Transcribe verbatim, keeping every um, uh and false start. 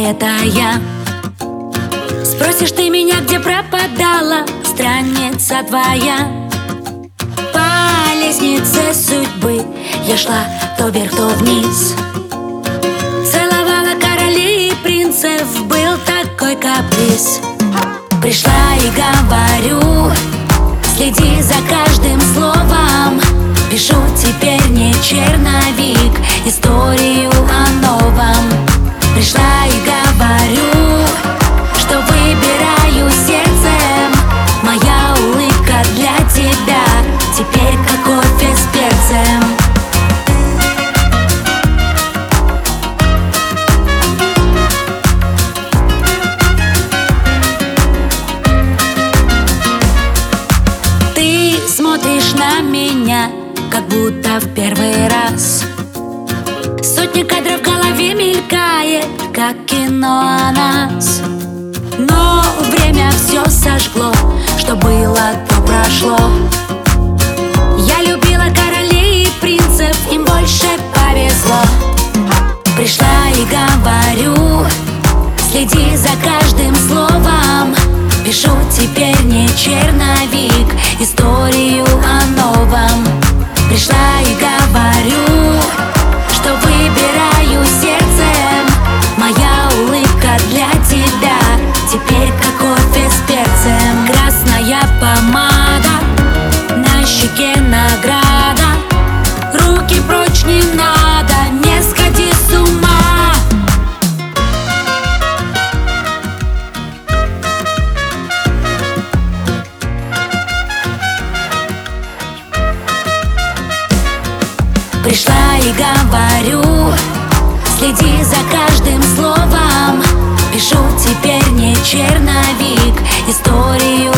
это я. Спросишь ты меня, где пропадала страница твоя. По лестнице судьбы я шла то вверх, то вниз. Целовала королей и принцев, был такой каприз. Пришла и говорю: следи за каждым словом. Пишу теперь не черновик, историю о новом. Пришла и говорю, что выбираю сердцем. Моя улыбка для тебя теперь как кофе с перцем. Ты смотришь на меня, как будто в первый раз. Сотни кадров в голове мелькает, как кино о нас. Но время все сожгло, что было, то прошло. Я любила королей и принцев, им больше повезло. Пришла и говорю: следи за каждым словом. Пишу теперь не черновик, историю о новом. Пришла и говорю, что выбираю сердцем. Моя улыбка для тебя теперь как кофе с перцем. Красная помада, на щеке награда. Руки прочь не надо, не сходи с ума. Пришла и говорю: следи за каждым словом. Пишу теперь не черновик, историю